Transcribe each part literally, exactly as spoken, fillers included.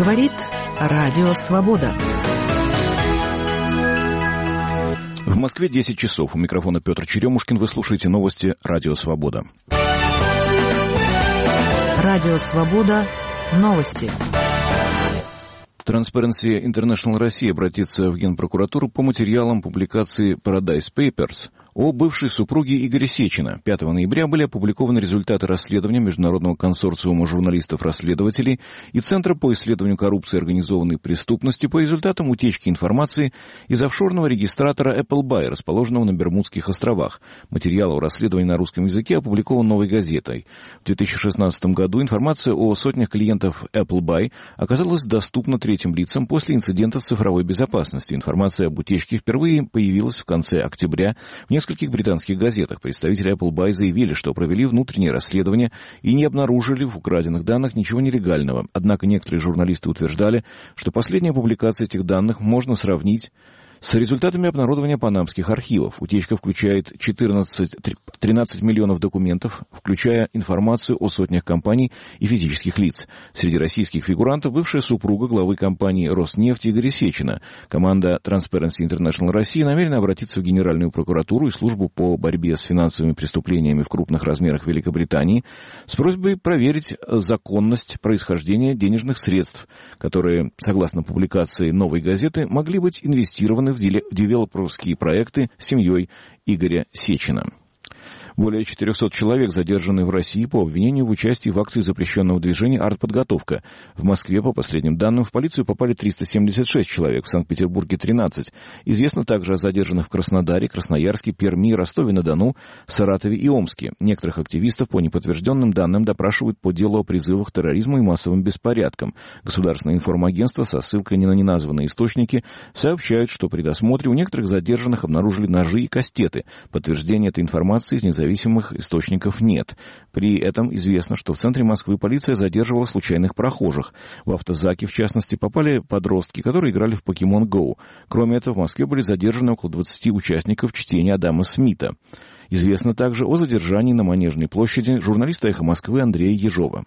Говорит Радио Свобода. В Москве десять часов. У микрофона Петр Черемушкин. Вы слушаете новости Радио Свобода. Радио Свобода. Новости. Transparency International Россия обратится в Генпрокуратуру по материалам публикации Paradise Papers о бывшей супруге Игоря Сечина. пятого ноября были опубликованы результаты расследования Международного консорциума журналистов-расследователей и Центра по исследованию коррупции и организованной преступности по результатам утечки информации из офшорного регистратора Appleby, расположенного на Бермудских островах. Материал о расследовании на русском языке опубликован «Новой газетой». В две тысячи шестнадцатом году информация о сотнях клиентов Appleby оказалась доступна третьим лицам после инцидента цифровой безопасности. Информация об утечке впервые появилась в конце октября в В нескольких британских газетах. Представители Appleby заявили, что провели внутреннее расследование и не обнаружили в украденных данных ничего нелегального. Однако некоторые журналисты утверждали, что последняя публикация этих данных можно сравнить с результатами обнародования панамских архивов. Утечка включает четырнадцать, тринадцать миллионов документов, включая информацию о сотнях компаний и физических лиц. Среди российских фигурантов бывшая супруга главы компании «Роснефть» Игоря Сечина. Команда Transparency International России намерена обратиться в Генеральную прокуратуру и службу по борьбе с финансовыми преступлениями в крупных размерах Великобритании с просьбой проверить законность происхождения денежных средств, которые, согласно публикации «Новой газеты», могли быть инвестированы в девелоперские проекты с семьей Игоря Сечина. Более четырехсот человек задержаны в России по обвинению в участии в акции запрещенного движения «Артподготовка». В Москве, по последним данным, в полицию попали триста семьдесят шесть человек, в Санкт-Петербурге тринадцать. Известно также о задержанных в Краснодаре, Красноярске, Перми, Ростове-на-Дону, Саратове и Омске. Некоторых активистов по неподтвержденным данным допрашивают по делу о призывах к терроризму и массовым беспорядкам. Государственное информагентство со ссылкой на неназванные источники сообщают, что при досмотре у некоторых задержанных обнаружили ножи и кастеты. Подтверждения этой информации из независимых Зависимых источников нет. При этом известно, что в центре Москвы полиция задерживала случайных прохожих. В автозаки, в частности, попали подростки, которые играли в Pokemon Go. Кроме этого, в Москве были задержаны около двадцати участников чтения Адама Смита. Известно также о задержании на Манежной площади журналиста «Эхо Москвы» Андрея Ежова.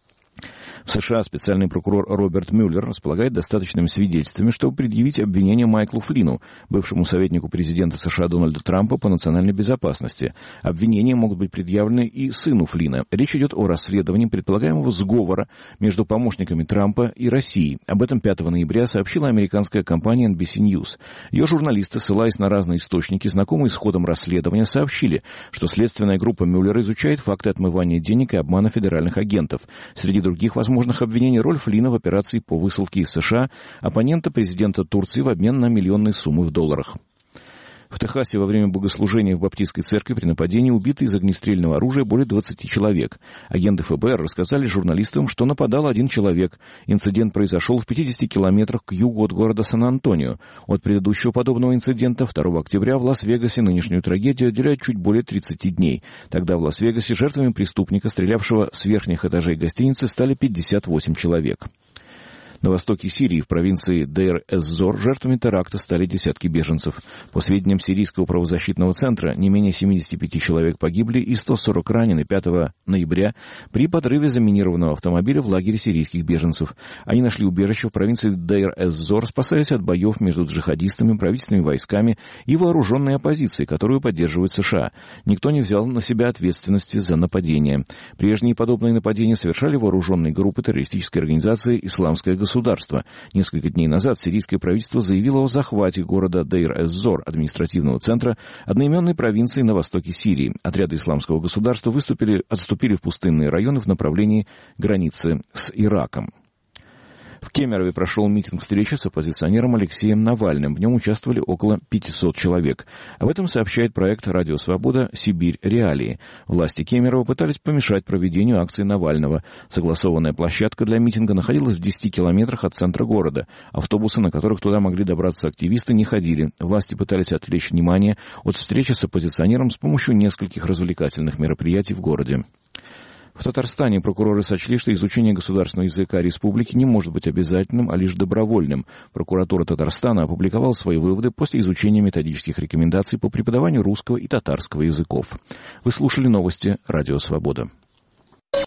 В США специальный прокурор Роберт Мюллер располагает достаточными свидетельствами, чтобы предъявить обвинение Майклу Флину, бывшему советнику президента США Дональда Трампа по национальной безопасности. Обвинения могут быть предъявлены и сыну Флина. Речь идет о расследовании предполагаемого сговора между помощниками Трампа и Россией. Об этом пятого ноября сообщила американская компания эн би си News. Ее журналисты, ссылаясь на разные источники, знакомые с ходом расследования, сообщили, что следственная группа Мюллера изучает факты отмывания денег и обмана федеральных агентов. Среди других возможностей возможных обвинений роль Флина в операции по высылке из США оппонента президента Турции в обмен на миллионные суммы в долларах. В Техасе во время богослужения в баптистской церкви при нападении убиты из огнестрельного оружия более двадцати человек. Агенты эф бэ эр рассказали журналистам, что нападал один человек. Инцидент произошел в пятидесяти километрах к югу от города Сан-Антонио. От предыдущего подобного инцидента второго октября в Лас-Вегасе нынешнюю трагедию отделяют чуть более тридцати дней. Тогда в Лас-Вегасе жертвами преступника, стрелявшего с верхних этажей гостиницы, стали пятьдесят восемь человек. На востоке Сирии, в провинции Дейр-эз-Зор, жертвами теракта стали десятки беженцев. По сведениям Сирийского правозащитного центра, не менее семидесяти пяти человек погибли и сто сорок ранены пятого ноября при подрыве заминированного автомобиля в лагере сирийских беженцев. Они нашли убежище в провинции Дейр-эз-Зор, спасаясь от боев между джихадистами, правительственными войсками и вооруженной оппозицией, которую поддерживает США. Никто не взял на себя ответственности за нападение. Прежние подобные нападения совершали вооруженные группы террористической организации «Исламское государство». Государства. Несколько дней назад сирийское правительство заявило о захвате города Дейр-эз-Зор, административного центра одноименной провинции на востоке Сирии. Отряды исламского государства выступили, отступили в пустынные районы в направлении границы с Ираком. В Кемерове прошел митинг-встреча с оппозиционером Алексеем Навальным. В нем участвовали около пятисот человек. Об этом сообщает проект «Радио Свобода. Сибирь. Реалии». Власти Кемерово пытались помешать проведению акции Навального. Согласованная площадка для митинга находилась в десяти километрах от центра города. Автобусы, на которых туда могли добраться активисты, не ходили. Власти пытались отвлечь внимание от встречи с оппозиционером с помощью нескольких развлекательных мероприятий в городе. В Татарстане прокуроры сочли, что изучение государственного языка республики не может быть обязательным, а лишь добровольным. Прокуратура Татарстана опубликовала свои выводы после изучения методических рекомендаций по преподаванию русского и татарского языков. Вы слушали новости «Радио Свобода».